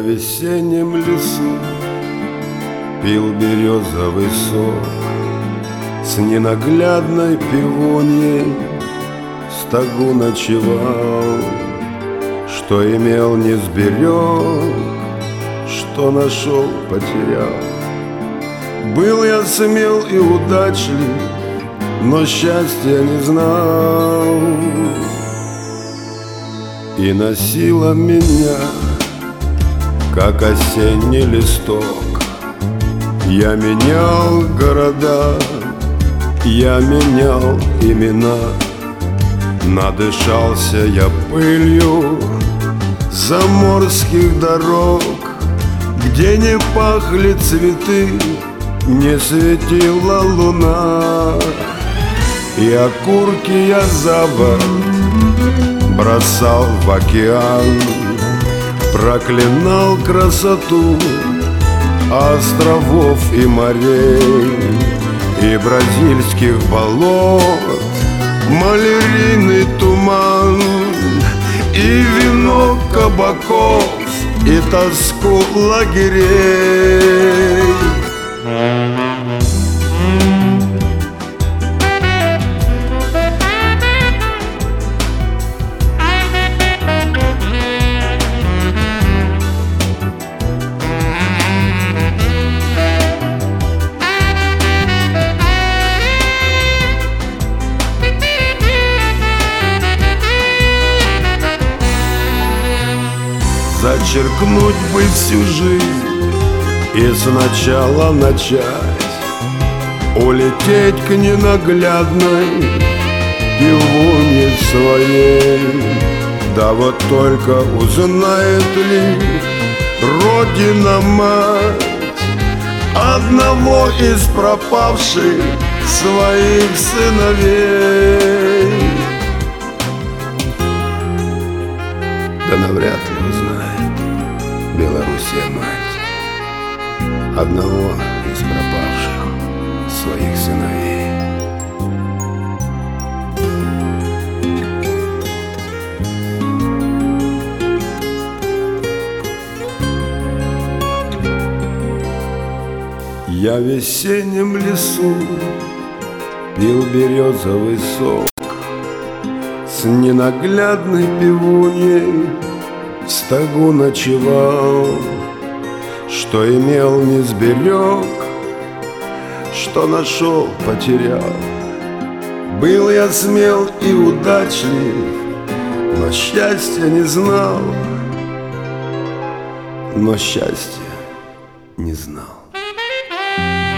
в весеннем лесу пил березовый сок с ненаглядной пивуньей, в стогу ночевал. Что имел, не сберег, что нашел, потерял. Был я смел и удачлив, но счастья не знал. И носила меня, как осенний листок. Я менял города, я менял имена. Надышался я пылью заморских дорог, где не пахли цветы, не светила луна. И окурки я за борт бросал в океан, проклинал красоту островов и морей, и бразильских болот, малярийный туман, и вино кабаков, и тоску лагерей. Зачеркнуть бы всю жизнь и сначала начать, улететь к ненаглядной пивунье своей. Да вот только узнает ли Родина-мать одного из пропавших своих сыновей? Да навряд ли узнает Белоруссия мать одного из пропавших своих сыновей. Я в весеннем лесу пил березовый сок с ненаглядной пивуньей, в стогу ночевал. Что имел, не сберег, что нашел, потерял. Был я смел и удачлив, но счастья не знал, но счастья не знал.